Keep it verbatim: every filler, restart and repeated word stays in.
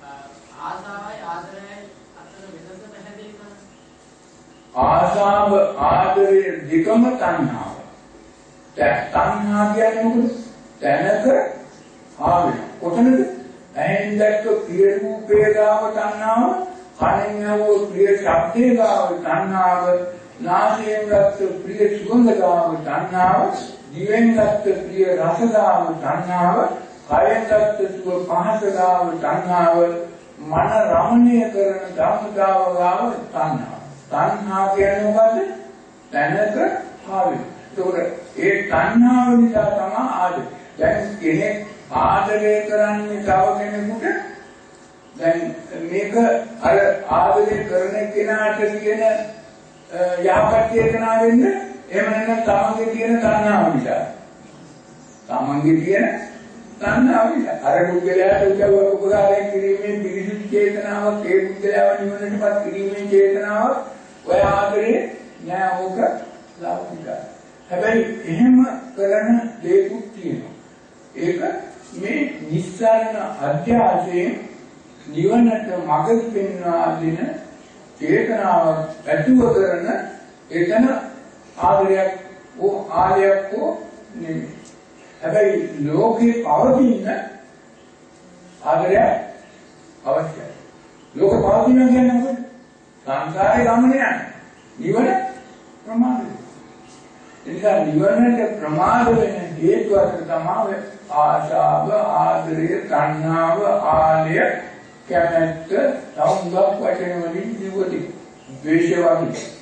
ආසාවයි ආදරයයි අතර වෙනස පැහැදිලි කරන්න. ආසාව ආදරය දෙකම තණ්හාව. දැන් තණ්හා කියන්නේ මොකද? දැනක ආවෙන. කොතනද? ඇහෙන් දැක්ක ප්‍රිය රූපේ ගාව තණ්හාව, කනෙන් ඇහුව ප්‍රිය ශබ්දේ ගාව තණ්හාව, නාසයෙන් ගත්ත ප්‍රිය සුගඳ ගාව තණ්හාව, දිවෙන් ගත්ත ප්‍රිය රස ගාව තණ්හාව, කයෙන් ගත්ත සුව පහස ගාව තණ්හාව, මන රමණීය කරන ධම්මතාව ගාව තණ්හාව. තණ්හා කියන්නේ මොකද්ද? දැනක ආවෙන. ඒකට ඒ තණ්හාව නිසා තමයි ආදරය. දැන් කෙනෙක් ආදරය කරන්නේ තව කෙනෙකුට දැන් මේක අර ආදරය කරන කෙනාට තියෙන යහපත් චේතනාව වෙන්න එහෙම නැත්නම් තමන්ගේ තියෙන තණ්හාව නිසා. තමන්ගේ තියෙන තණ්හාව නිසා. අර පුද්ගලයාට උදව් උපකාරය කිරීමේ පිරිසිදු චේතනාවක් ඒ පුද්ගලයාව නිවනටපත් කිරීමේ චේතනාවක් ඔය ආදරේ නෑ ඕක ලෞකිකයි. හැබැයි එහෙම කරන දේකුත් තියෙනවා. ඒක මේ නිස්සාරණ අධ්‍යාසයෙන් නිවනට මඟ පෙන්වා දෙන චේතනාවක් ඇතුව කරන එතන ආදරයක් ඕ ආලයක් ඕ නෙමෙයි. හැබැයි ලෝකේ පවතින ආදරය අවශ්‍යයි. ලෝක පවතින කියන්නේ මොකද? සංසාරේ ගමන යන. නිවන ප්‍රමාදයි. එනිසා නිවනට ප්‍රමාද වෙන හේතු අතර තමයි ආශාව, ආදරය, තණ්හාව, ආලය, කැමැත්ත, සෞන්දර්ය වචන වලින් නිවති. ද්වේෂ වගේ.